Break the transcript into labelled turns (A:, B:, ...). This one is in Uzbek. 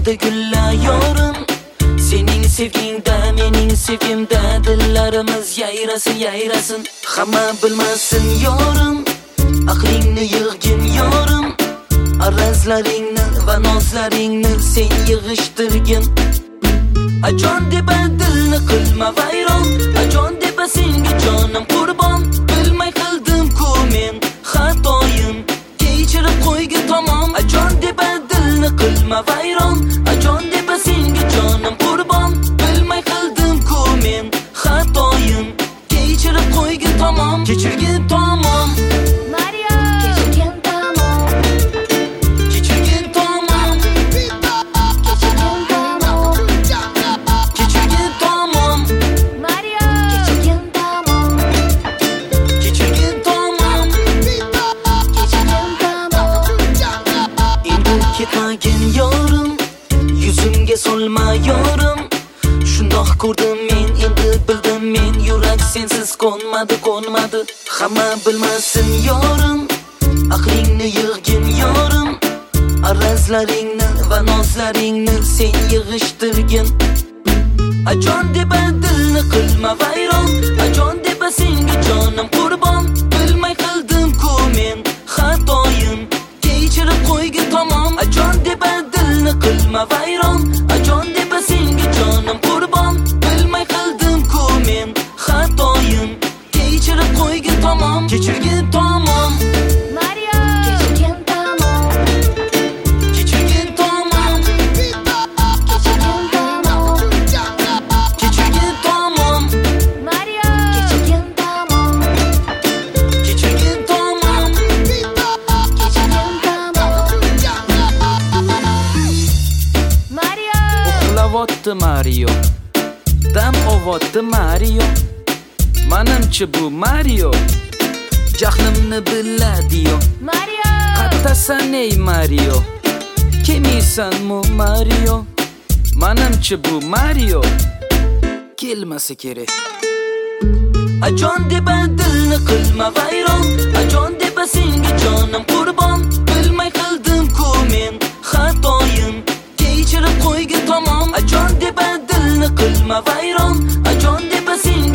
A: bahorda gullar yorim. Sening sevgingda, mening sevgimda dillarimiz yayrasın, yayrasın. Hamma bilmasin yorim, aqlingni yig'gin yorim. Arazlaringni va nozlaringni sen yig'ishtirgin. Ajon deb dilni qilma vayron, ajon deb senga jonim qurbon. Bilmay qildim-ku men xatoyim, kechirib qo'ygin tamom. Ajon deb dilni qilma vayron, ajon deb senga jonim qurbon. Bilmay qildim-ku men xatoyim, kechirib qo'ygin tamom, kechirgin tamom. Ketmagin yorim, yuzimga solma yorim. Shundoq ko'rdim men, endi bildim men, yurak sensiz qo'nmadi, qo'nmadi. Hamma bilmasin yorim, aqlingni yig'gin yorim. Arazlaringni va nozlaringni sen yig'ishtirgin. Ajon deb dilni qilma vayron, ajon deb senga jonim qurbon. Bilmay qildim-ku men xatoyim, kechirib qo'ygin tamom. Ajon deb dilni qilma vayron, ajon deb senga jonim qurbon. Bilmay qildim-ku men xatoyim, kechirib qo'ygin tamom, kechirgin tamom. Kechirgin tamom, kechirgin tamom, kechirgin tamom, kechirgin tamom, kechirgin tamom, kechirgin tamom, kechirgin tamom. Uxlavotdi Mario, dam ovotdi Mario. Manimcha bu Mario jahlimni biladi-yo. Qattasan ey Mario, kemisanmi Mario? Manimcha bu Mario kelmasa kerak. Ajon deb dilni qilma vayron, ajon deb senga jonim qurbon. Bilmay qildim-ku men xatoyim, kechirib qo'ygin tamom. Ajon deb dilni qilma vayron, ajon deb senga